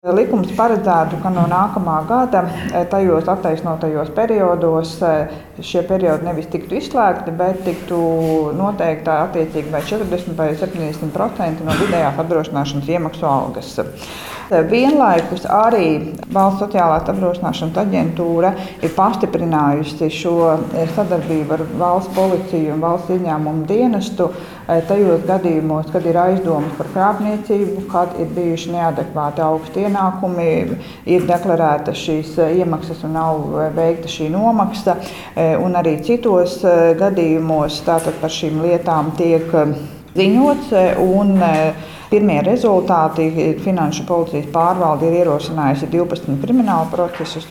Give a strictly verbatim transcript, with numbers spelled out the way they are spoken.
Likums paredzētu, ka no nākamā gada tajos attaisnotajos periodos šie periodi nevis tiktu izslēgti, bet tiktu noteikta attiecīgi vai četrdesmit vai septiņdesmit procenti no vidējās apdrošināšanas iemaksu algas. Vienlaikus arī Valsts sociālās apdrošināšanas aģentūra ir pastiprinājusi šo sadarbību ar valsts policiju un valsts ieņēmumu dienestu tajos gadījumos, kad ir aizdomas par krāpniecību, kad ir bijuši neadekvāti augsti ienākumi, ir deklarēta šīs iemaksas un nav veikta šī nomaksa, un arī citos gadījumos tātad par šīm lietām tiek ziņots. Un pirmie rezultāti Finanšu policijas pārvalde ir ierosinājusi divpadsmit kriminālu procesus.